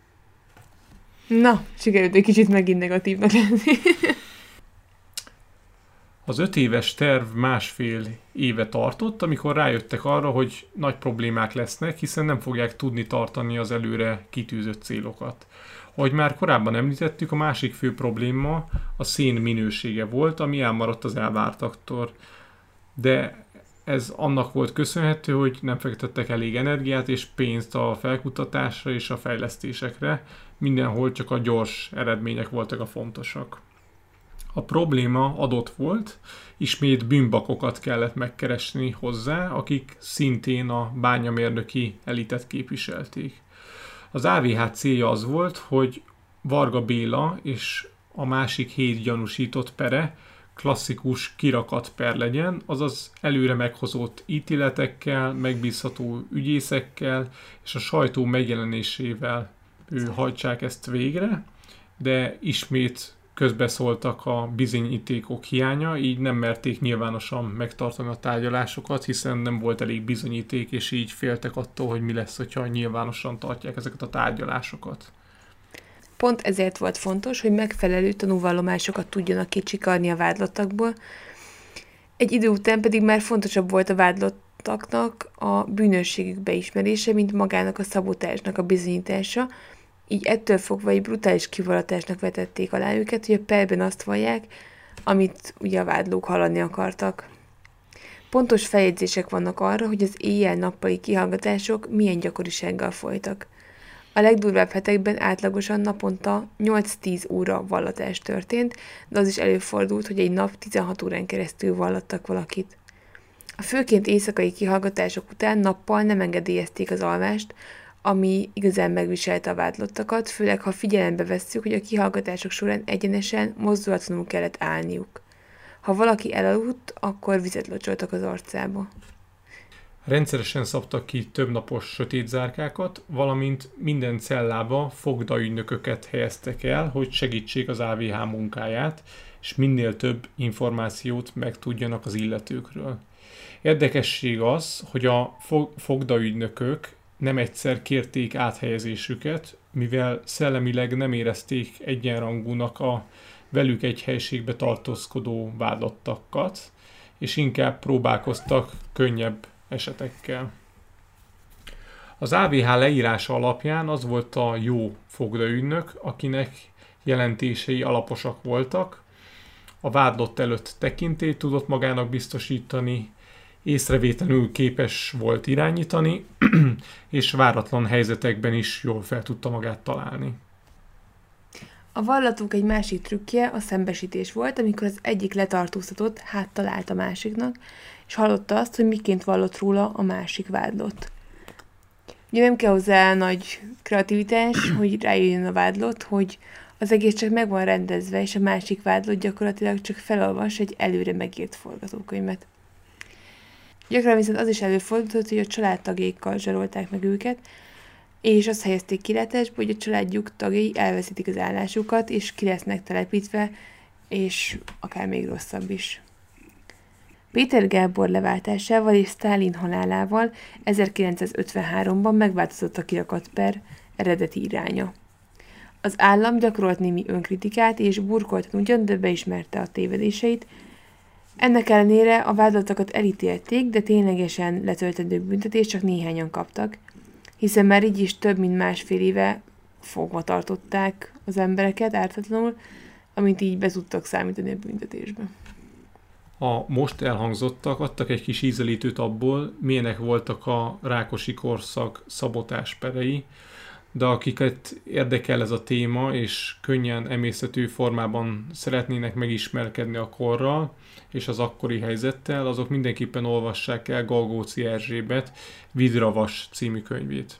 Na, sikerült egy kicsit megint negatívnak lenni. Az 5 éves terv 1,5 éve tartott, amikor rájöttek arra, hogy nagy problémák lesznek, hiszen nem fogják tudni tartani az előre kitűzött célokat. Ahogy már korábban említettük, a másik fő probléma a szén minősége volt, ami elmaradt az elvártaktól. De ez annak volt köszönhető, hogy nem fektettek elég energiát és pénzt a felkutatásra és a fejlesztésekre, mindenhol csak a gyors eredmények voltak a fontosak. A probléma adott volt, ismét bűnbakokat kellett megkeresni hozzá, akik szintén a bányamérnöki elitet képviselték. Az AVH célja az volt, hogy Varga Béla és a másik 7 gyanúsított pere klasszikus kirakat per legyen, azaz előre meghozott ítéletekkel, megbízható ügyészekkel és a sajtó megjelenésével hajtsák ezt végre, de ismét közbeszóltak a bizonyítékok hiánya, így nem merték nyilvánosan megtartani a tárgyalásokat, hiszen nem volt elég bizonyíték, és így féltek attól, hogy mi lesz, hogyha nyilvánosan tartják ezeket a tárgyalásokat. Pont ezért volt fontos, hogy megfelelő tanúvallomásokat tudjanak kicsikarni a vádlottakból. Egy idő után pedig már fontosabb volt a vádlottaknak a bűnösségük beismerése, mint magának a szabotásnak a bizonyítása, így ettől fogva egy brutális kivallatásnak vetették alá őket, hogy a perben azt vallják, amit ugye a vádlók hallani akartak. Pontos feljegyzések vannak arra, hogy az éjjel-nappali kihallgatások milyen gyakorisággal folytak. A legdurvább hetekben átlagosan naponta 8-10 óra vallatás történt, de az is előfordult, hogy egy nap 16 órán keresztül vallattak valakit. A főként éjszakai kihallgatások után nappal nem engedélyezték az alvást, ami igazán megviselte a vádlottakat, főleg ha figyelembe vesszük, hogy a kihallgatások során egyenesen, mozdulatlanul kellett állniuk. Ha valaki elaludt, akkor vizet locsoltak az arcába. Rendszeresen szabtak ki többnapos sötétzárkákat, valamint minden cellába fogdaügynököket helyeztek el, hogy segítsék az AVH munkáját, és minél több információt megtudjanak az illetőkről. Érdekesség az, hogy a fogdaügynökök nem egyszer kérték áthelyezésüket, mivel szellemileg nem érezték egyenrangúnak a velük egy helységbe tartózkodó vádlottakat, és inkább próbálkoztak könnyebb esetekkel. Az AVH leírása alapján az volt a jó fogdaügynök, akinek jelentései alaposak voltak, a vádlott előtt tekintélyt tudott magának biztosítani, észrevétlenül képes volt irányítani, és váratlan helyzetekben is jól fel tudta magát találni. A vallatók egy másik trükkje a szembesítés volt, amikor az egyik letartóztatott háttal állt a másiknak, és hallotta azt, hogy miként vallott róla a másik vádlott. Ugye nem kell hozzá nagy kreativitás, hogy rájöjjön a vádlott, hogy az egész csak meg van rendezve, és a másik vádlott gyakorlatilag csak felolvas egy előre megírt forgatókönyvet. Gyakran viszont az is előfordult, hogy a családtagjaikkal zsarolták meg őket, és azt helyezték kilátásba, hogy a családjuk tagjai elveszítik az állásukat, és ki lesznek telepítve, és akár még rosszabb is. Péter Gábor leváltásával és Sztálin halálával 1953-ban megváltozott a kirakatper eredeti iránya. Az állam gyakorolt némi önkritikát, és burkoltan ugyan, de beismerte a tévedéseit. Ennek ellenére a vádlottakat elítélték, de ténylegesen letöltendő büntetést csak néhányan kaptak, hiszen már így is több mint másfél éve fogva tartották az embereket ártatlanul, amint így be tudtak számítani a büntetésbe. A most elhangzottak adtak egy kis ízelítőt abból, milyenek voltak a Rákosi korszak szabotásperei, de akiket érdekel ez a téma, és könnyen emészhető formában szeretnének megismerkedni a korral és az akkori helyzettel, azok mindenképpen olvassák el Galgóci Erzsébet Vidravas című könyvét.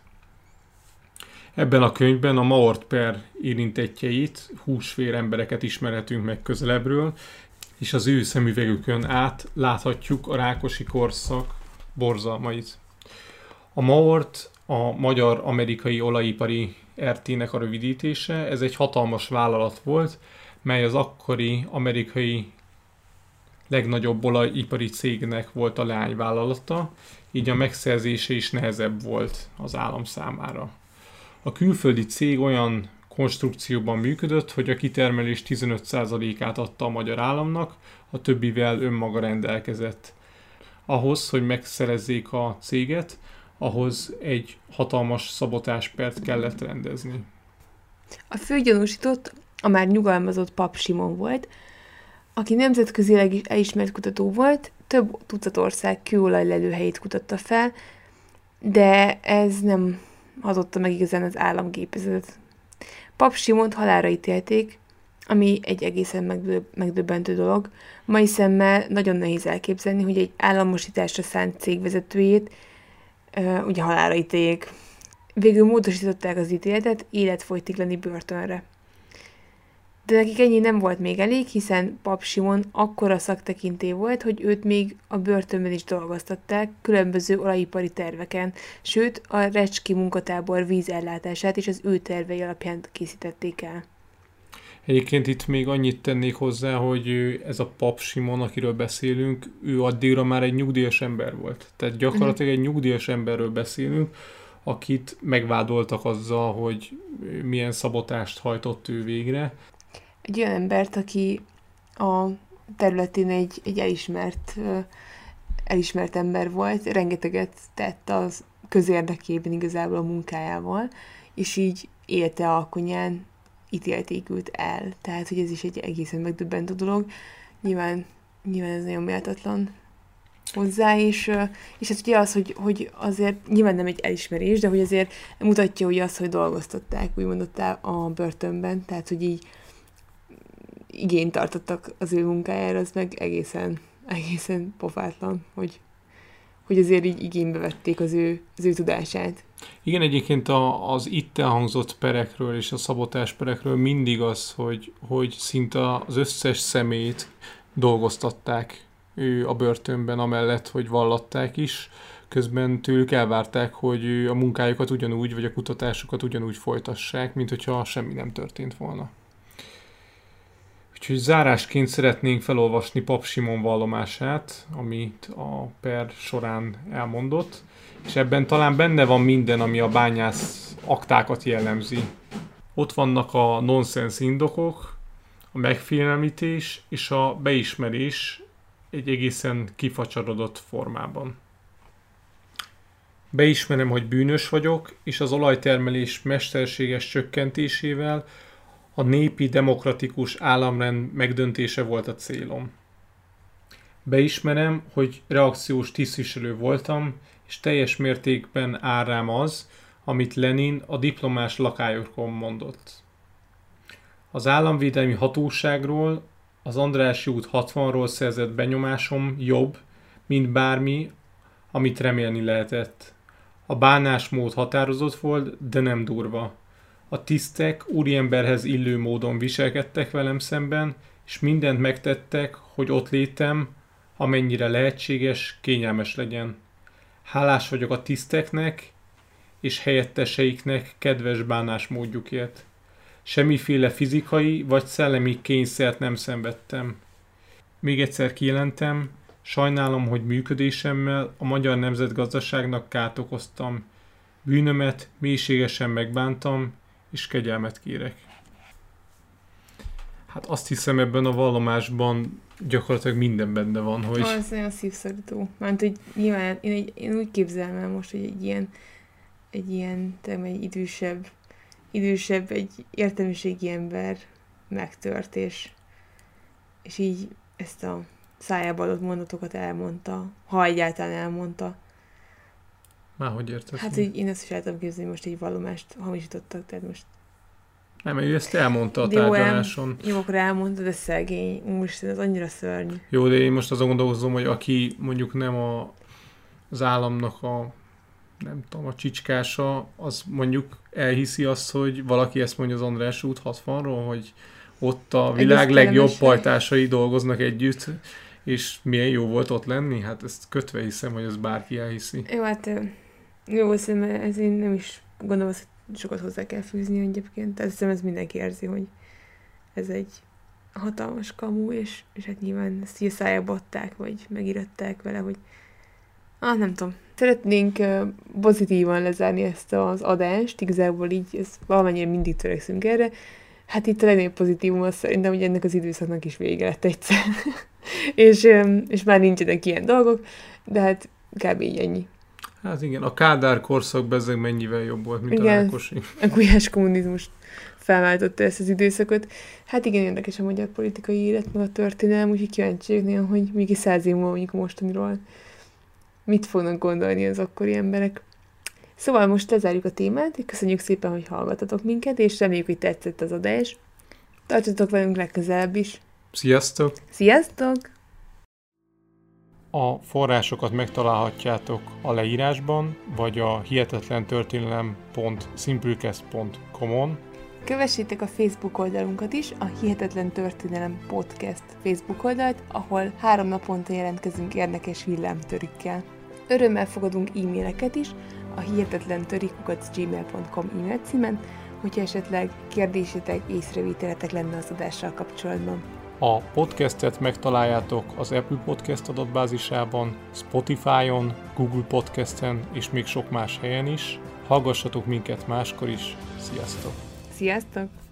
Ebben a könyvben a Maort per érintettjeit, húsvér embereket ismerhetünk meg közelebbről, és az ő szemüvegükön át láthatjuk a Rákosi korszak borzalmait. A Maort a Magyar-Amerikai Olajipari RT-nek a rövidítése, ez egy hatalmas vállalat volt, mely az akkori amerikai legnagyobb olajipari cégnek volt a leányvállalata, így a megszerzése is nehezebb volt az állam számára. A külföldi cég olyan konstrukcióban működött, hogy a kitermelés 15%-át adta a magyar államnak, a többivel önmaga rendelkezett. Ahhoz, hogy megszerezzék a céget, ahhoz egy hatalmas szabotáspert kellett rendezni. A főgyanúsított a már nyugalmazott Pap Simon volt, aki nemzetközileg is elismert kutató volt, több tucat ország kőolajlelőhelyét kutatta fel, de ez nem hazotta meg igazán az államgépezetet. Pap Simont halálra ítélték, ami egy egészen megdöbbentő dolog. Mai szemmel nagyon nehéz elképzelni, hogy egy államosításra szánt cég vezetőjét ugye halálra ítéljék. Végül módosították az ítéletet életfogytiglani börtönre. De nekik ennyi nem volt még elég, hiszen Pap Simon akkora szaktekintély volt, hogy őt még a börtönben is dolgoztatták különböző olajipari terveken, sőt a Recski munkatábor vízellátását is az ő tervei alapján készítették el. Egyébként itt még annyit tennék hozzá, hogy ez a Pap Simon, akiről beszélünk, ő addigra már egy nyugdíjas ember volt. Tehát gyakorlatilag egy nyugdíjas emberről beszélünk, akit megvádoltak azzal, hogy milyen szabotást hajtott ő végre. Egy olyan embert, aki a területén egy elismert ember volt, rengeteget tett az közérdekében igazából a munkájával, és így élte alkonyán ítélték őt el. Tehát, hogy ez is egy egészen megdöbbentő dolog. Nyilván ez nagyon méltatlan hozzá, és hát ugye az, hogy azért nyilván nem egy elismerés, de hogy azért mutatja ugye azt, hogy dolgoztatták, úgymond ott a börtönben, tehát, hogy így igényt tartottak az ő munkájára, az meg egészen pofátlan, hogy azért így igénybe vették az ő tudását. Igen, egyébként az itt elhangzott perekről és a szabotás perekről mindig az, hogy szinte az összes személyt dolgoztatták ő a börtönben, amellett, hogy vallatták is. Közben tőlük elvárták, hogy a munkájukat ugyanúgy, vagy a kutatásukat ugyanúgy folytassák, mint hogyha semmi nem történt volna. Úgyhogy zárásként szeretnénk felolvasni Pap Simon vallomását, amit a per során elmondott, és ebben talán benne van minden, ami a bányász aktákat jellemzi. Ott vannak a nonsens indokok, a megfélemlítés és a beismerés egy egészen kifacsarodott formában. Beismerem, hogy bűnös vagyok, és az olajtermelés mesterséges csökkentésével a népi demokratikus államrend megdöntése volt a célom. Beismerem, hogy reakciós tisztviselő voltam, és teljes mértékben áll rám az, amit Lenin a diplomás lakályokon mondott. Az államvédelmi hatóságról, az Andrássy út 60-ról szerzett benyomásom jobb, mint bármi, amit remélni lehetett. A bánásmód határozott volt, de nem durva. A tisztek úriemberhez illő módon viselkedtek velem szemben, és mindent megtettek, hogy ott létem, amennyire lehetséges, kényelmes legyen. Hálás vagyok a tiszteknek és helyetteseiknek kedves bánásmódjukért. Semmiféle fizikai vagy szellemi kényszert nem szenvedtem. Még egyszer kijelentem, sajnálom, hogy működésemmel a magyar nemzetgazdaságnak kárt okoztam. Bűnömet mélységesen megbántam, és kegyelmet kérek. Hát azt hiszem, ebben a vallomásban gyakorlatilag minden benne van, hogy... Az nagyon szívszorító. Mert hogy nyilván én úgy képzelem el most, hogy egy idősebb, egy értelmiségi ember megtört, és így ezt a szájába adott mondatokat elmondta, ha egyáltalán elmondta. Már hogy érted? Hát, hogy én ezt is el tudom képzelni, most egy vallomást hamisítottak, tehát most... Nem, ő ezt elmondta a tárgyaláson. Jó, akkor elmondta, de szegény. Úristen, ez annyira szörnyű. Jó, de én most azon gondolkozom, hogy aki mondjuk nem az államnak nem tudom, a csicskása, az mondjuk elhiszi azt, hogy valaki ezt mondja az Andrássy út 60-ról, hogy ott a világ legjobb pajtásai dolgoznak együtt, és milyen jó volt ott lenni? Hát ezt kötve hiszem, hogy ez bárki elhiszi. Jó, hát jó, szerintem ez én nem is gondolom, hogy sokat hozzá kell fűzni egyébként. Tehát hiszem, ez mindenki érzi, hogy ez egy hatalmas kamu, és hát nyilván ezt így a szájába adták, vagy megíratták vele, hogy nem tudom. Szeretnénk pozitívan lezárni ezt az adást, igazából így valamennyire mindig törekszünk erre. Hát itt a legnagyobb pozitívum az szerintem, hogy ennek az időszaknak is vége lett egyszer. és már nincsenek ilyen dolgok, de hát kb. Így ennyi. Hát igen, a Kádár korszak bezzeg mennyivel jobb volt, mint igen, a Rákosi. A gulyás kommunizmus felváltotta ezt az időszakot. Hát igen, érdekes a magyar politikai élet, meg a történelem, úgyhogy kíváncsi vagyok nagyon, hogy még 100 év múlva mondjuk a mostaniról mit fognak gondolni az akkori emberek. Szóval most lezárjuk a témát, köszönjük szépen, hogy hallgatatok minket, és reméljük, hogy tetszett az adás. Tartsatok velünk legközelebb is. Sziasztok! Sziasztok! A forrásokat megtalálhatjátok a leírásban, vagy a hihetetlentörténelem.simplecast.com-on. Kövessétek a Facebook oldalunkat is, a Hihetetlen Történelem Podcast Facebook oldalt, ahol 3 naponta jelentkezünk érdekes villámtörükkel. Örömmel fogadunk e-maileket is a hihetetlentörik@gmail.com e-mail címen, hogyha esetleg kérdésetek, észrevételetek lenne az adással kapcsolatban. A podcastet megtaláljátok az Apple Podcast adatbázisában, Spotify-on, Google Podcasten és még sok más helyen is. Hallgassatok minket máskor is. Sziasztok! Sziasztok!